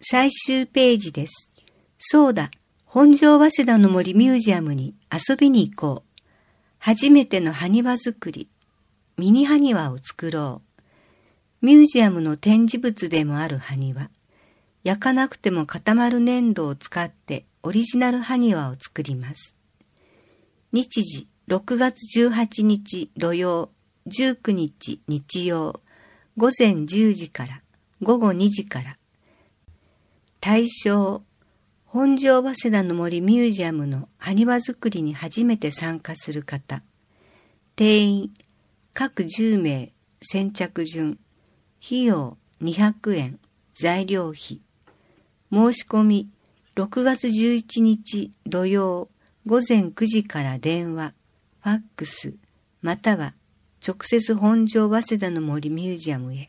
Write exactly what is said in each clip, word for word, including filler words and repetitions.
最終ページです。そうだ、本庄早稲田の森ミュージアムに遊びに行こう。初めての埴輪作り、ミニ埴輪を作ろう。ミュージアムの展示物でもある埴輪。焼かなくても固まる粘土を使ってオリジナル埴輪を作ります。日時ろくがつじゅうはちにち土曜、じゅうくにち日曜、午前じゅうじから午後にじから。対象、本庄早稲田の森ミュージアムの埴輪作りに初めて参加する方。定員、各じゅうめい、先着順。費用にひゃくえん、材料費。申し込み、ろくがつじゅういちにち土曜、午前くじから電話、ファックス、または直接本庄早稲田の森ミュージアムへ。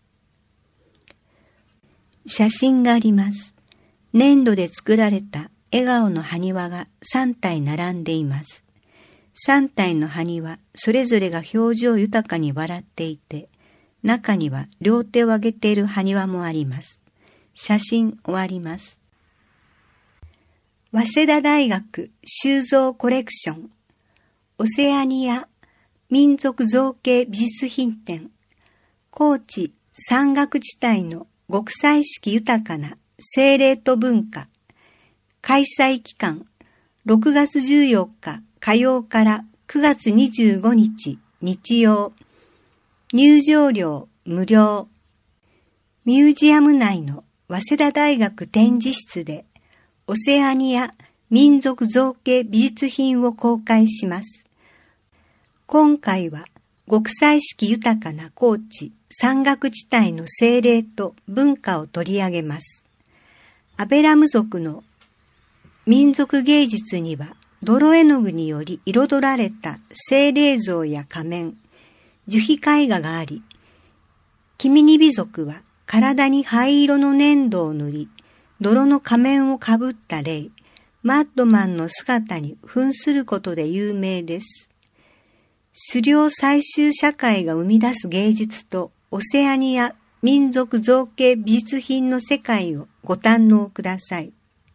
写真があります。粘土で作られた笑顔の埴輪がさんたい並んでいます。さんたいの埴輪それぞれが表情豊かに笑っていて、中には両手を上げている埴輪もあります。写真終わります。早稲田大学収蔵コレクション、オセアニア民族造形美術品展、高知山岳地帯の極彩色豊かな精霊と文化。開催期間、ろくがつじゅうよっか火曜からくがつにじゅうごにち日曜。入場料無料。ミュージアム内の早稲田大学展示室でオセアニア民族造形美術品を公開します。今回は極彩色豊かな高知山岳地帯の精霊と文化を取り上げます。アベラム族の民族芸術には泥絵の具により彩られた精霊像や仮面、樹皮絵画があり、キミニビ族は体に灰色の粘土を塗り、泥の仮面をかぶった霊、マッドマンの姿に扮することで有名です。狩猟採集社会が生み出す芸術とオセアニア民族造形美術品の世界をご堪能ください。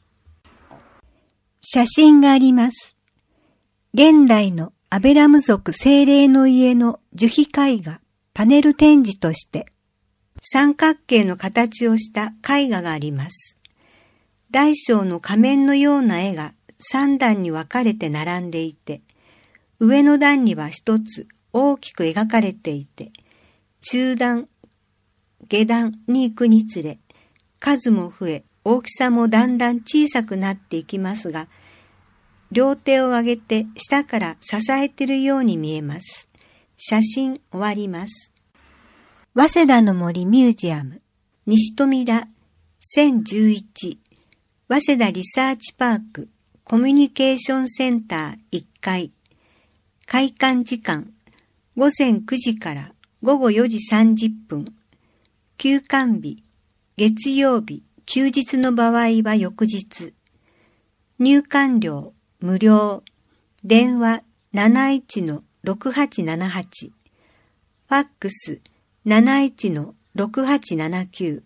写真があります。現代のアベラム族精霊の家の樹皮絵画パネル展示として三角形の形をした絵画があります。大小の仮面のような絵が三段に分かれて並んでいて、上の段には一つ大きく描かれていて、中段、下段に行くにつれ、数も増え、大きさもだんだん小さくなっていきますが、両手を上げて下から支えているように見えます。写真終わります。早稲田の森ミュージアム、西富田せんじゅういち、早稲田リサーチパークコミュニケーションセンターいっかい、開館時間ごぜんくじからごごよじさんじゅっぷん、休館日、月曜日、休日の場合は翌日、入館料無料、電話 なないちのろくはちななはち、ファックス なないちのろくはちななきゅう。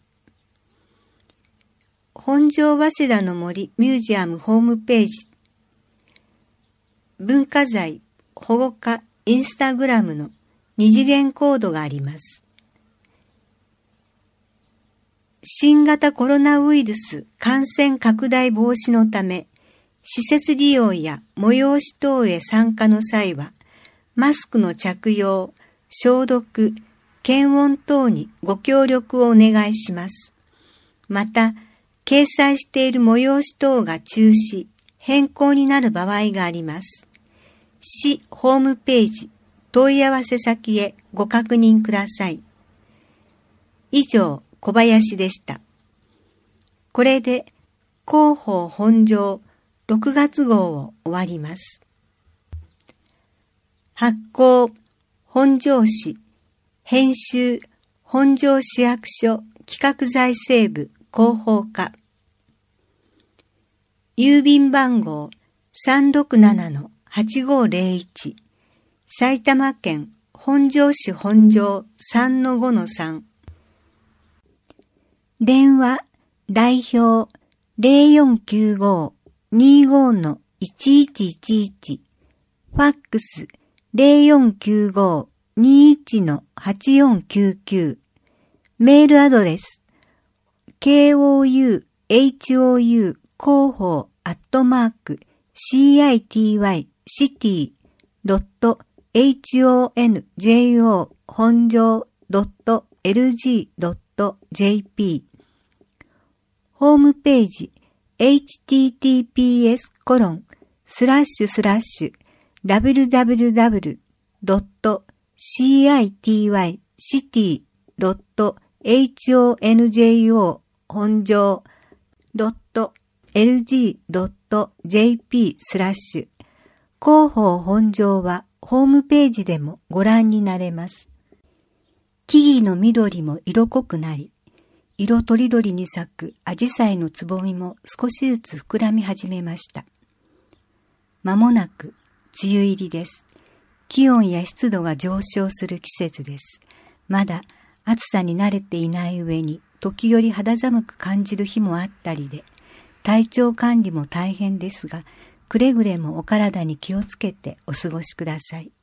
本庄早稲田の森ミュージアムホームページ、文化財保護課インスタグラムの二次元コードがあります。新型コロナウイルス感染拡大防止のため、施設利用や催し等へ参加の際は、マスクの着用、消毒、検温等にご協力をお願いします。また、掲載している催し等が中止、変更になる場合があります。市ホームページ、問い合わせ先へご確認ください。以上、小林でした。これで、広報本庄ろくがつ号を終わります。発行、本庄市、編集、本庄市役所企画財政部広報課。郵便番号 さんろくななのはちごぜろいち、埼玉県本庄市本庄 さんのごのさん。電話代表 ゼロよんきゅうご にーご のいちいちいちいち、ファックス ゼロよんきゅうご にーいち のはちよんきゅうきゅう、メールアドレス ケーオーユーエイチオーユー 広報アットマーク シーアイティーワイ シティ ドット エイチオーエヌジェイオー 本庄 ドット エルジー ドット ジェーピー ホームページ エイチティーティーピーエス コロン スラッシュスラッシュ ダブリュダブリュダブリュ ドット シーアイティーワイ シティ ドット エイチオーエヌジェイオー 本庄 ドット エルジー ドット ジェーピー スラッシュ広報本庄はホームページでもご覧になれます。木々の緑も色濃くなり、色とりどりに咲くアジサイのつぼみも少しずつ膨らみ始めました。まもなく梅雨入りです。気温や湿度が上昇する季節です。まだ暑さに慣れていない上に時折肌寒く感じる日もあったりで、体調管理も大変ですが、くれぐれもお体に気をつけてお過ごしください。